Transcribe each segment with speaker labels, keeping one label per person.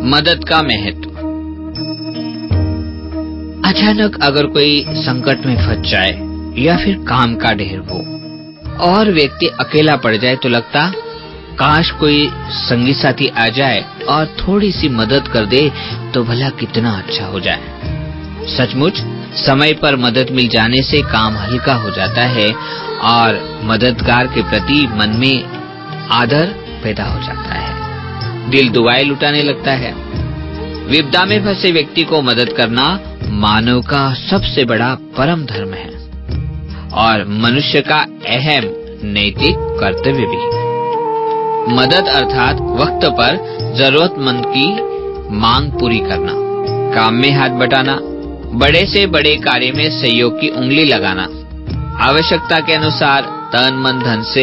Speaker 1: मदद का महत्व। अचानक अगर कोई संकट में फंस जाए या फिर काम का ढेर हो और व्यक्ति अकेला पड़ जाए तो लगता काश कोई संगी साथी आ जाए और थोड़ी सी मदद कर दे तो भला कितना अच्छा हो जाए। सचमुच समय पर मदद मिल जाने से काम हल्का हो जाता है और मददगार के प्रति मन में आदर पैदा हो जाता है, दिल दुआएं लुटाने लगता है। विपदा में फंसे व्यक्ति को मदद करना मानव का सबसे बड़ा परम धर्म है और मनुष्य का अहम नैतिक कर्तव्य भी। मदद अर्थात वक्त पर जरूरतमंद की मांग पूरी करना, काम में हाथ बटाना, बड़े से बड़े कार्य में सहयोग की उंगली लगाना, आवश्यकता के अनुसार तन मन धन से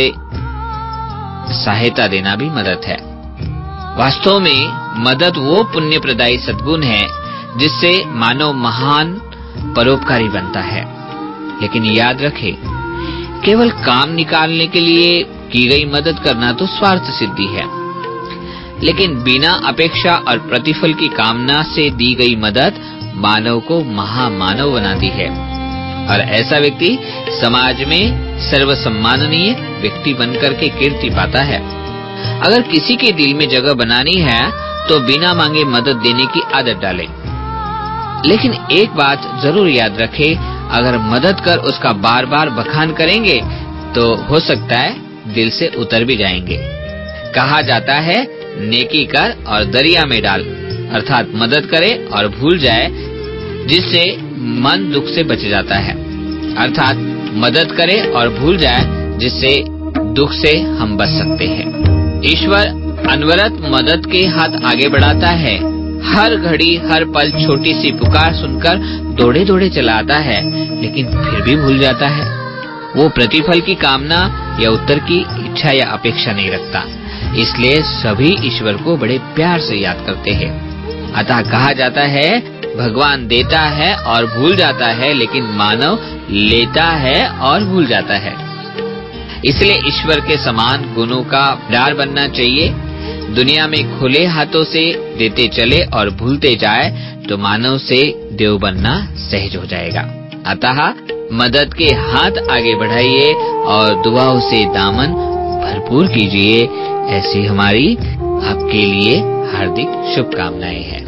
Speaker 1: सहायता देना भी मदद है। वास्तव में मदद वो पुण्य प्रदायी सद्गुण है जिससे मानव महान परोपकारी बनता है। लेकिन याद रखें, केवल काम निकालने के लिए की गई मदद करना तो स्वार्थ सिद्धि है, लेकिन बिना अपेक्षा और प्रतिफल की कामना से दी गई मदद मानव को महामानव बनाती है और ऐसा व्यक्ति समाज में सर्वसम्माननीय व्यक्ति बनकर के कीर्ति पाता है। अगर किसी के दिल में जगह बनानी है तो बिना मांगे मदद देने की आदत डालें। लेकिन एक बात जरूर याद रखें, अगर मदद कर उसका बार बार बखान करेंगे तो हो सकता है दिल से उतर भी जाएंगे। कहा जाता है नेकी कर और दरिया में डाल, अर्थात मदद करे और भूल जाए, जिससे मन दुख से बच जाता है। अर्थात मदद करे और भूल जाए जिससे दुख से हम बच सकते हैं। ईश्वर अनवरत मदद के हाथ आगे बढ़ाता है। हर घड़ी हर पल छोटी सी पुकार सुनकर दौड़े दौड़े चला आता है, लेकिन फिर भी भूल जाता है। वो प्रतिफल की कामना या उत्तर की इच्छा या अपेक्षा नहीं रखता, इसलिए सभी ईश्वर को बड़े प्यार से याद करते हैं। अतः कहा जाता है भगवान देता है और भूल जाता है, लेकिन मानव लेता है और भूल जाता है। इसलिए ईश्वर के समान गुणों का दार बनना चाहिए। दुनिया में खुले हाथों से देते चले और भूलते जाए तो मानव से देव बनना सहज हो जाएगा। अतः मदद के हाथ आगे बढ़ाइए और दुआओं से दामन भरपूर कीजिए। ऐसी हमारी आपके लिए हार्दिक शुभकामनाएं हैं।